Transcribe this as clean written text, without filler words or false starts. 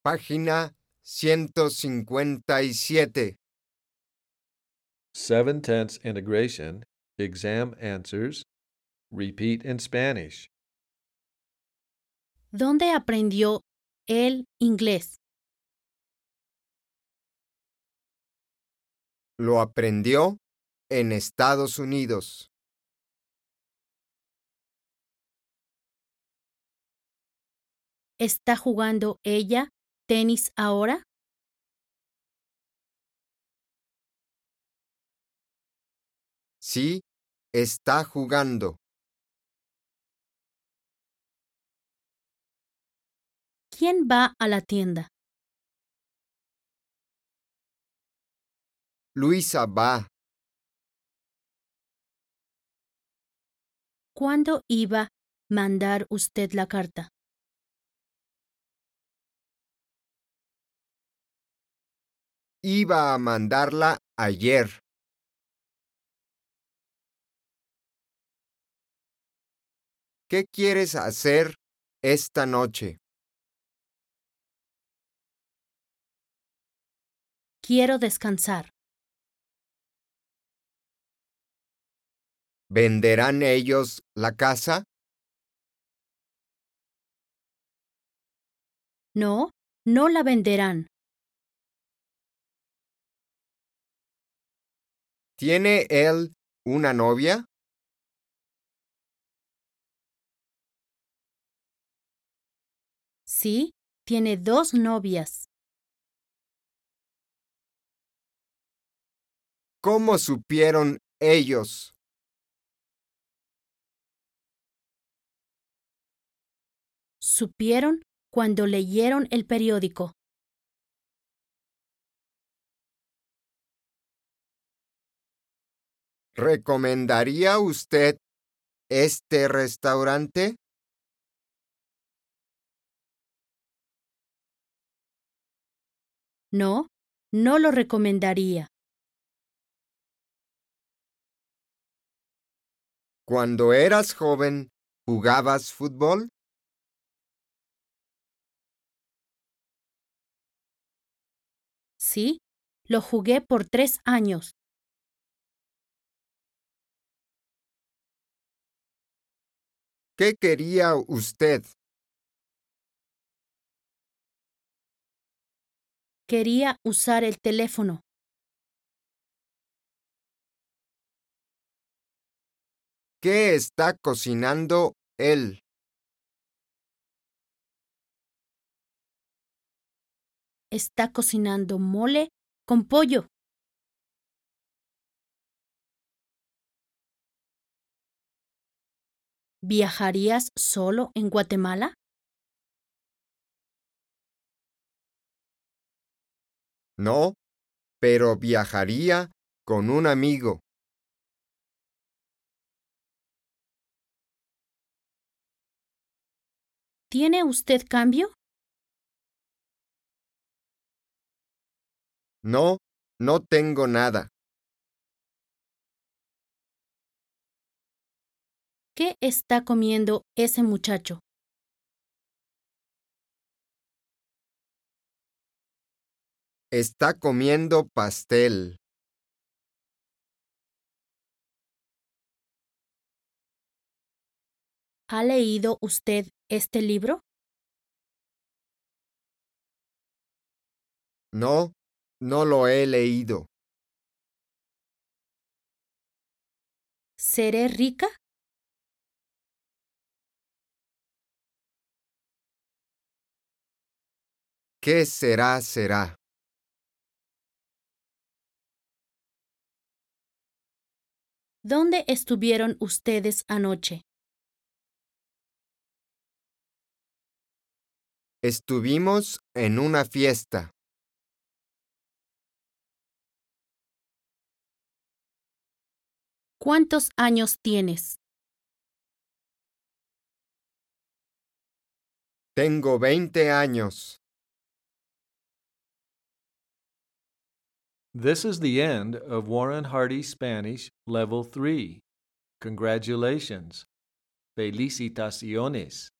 Página 157. 7-tense integration, exam answers, repeat in Spanish. ¿Dónde aprendió él inglés? Lo aprendió en Estados Unidos. ¿Está jugando ella tenis ahora? Sí, está jugando. ¿Quién va a la tienda? Luisa va. ¿Cuándo iba a mandar usted la carta? Iba a mandarla ayer. ¿Qué quieres hacer esta noche? Quiero descansar. ¿Venderán ellos la casa? No, no la venderán. ¿Tiene él una novia? Sí, tiene 2 novias. ¿Cómo supieron ellos? Supieron cuando leyeron el periódico. ¿Recomendaría usted este restaurante? No, no lo recomendaría. Cuando eras joven, ¿jugabas fútbol? Sí, lo jugué por 3 años. ¿Qué quería usted? Quería usar el teléfono. ¿Qué está cocinando él? Está cocinando mole con pollo. ¿Viajarías solo en Guatemala? No, pero viajaría con un amigo. ¿Tiene usted cambio? No, no tengo nada. ¿Qué está comiendo ese muchacho? Está comiendo pastel. ¿Ha leído usted este libro? No, no lo he leído. ¿Seré rica? ¿Qué será, será? ¿Dónde estuvieron ustedes anoche? Estuvimos en una fiesta. ¿Cuántos años tienes? Tengo 20 años. This is the end of Warren Hardy Spanish Level 3. Congratulations. Felicitaciones.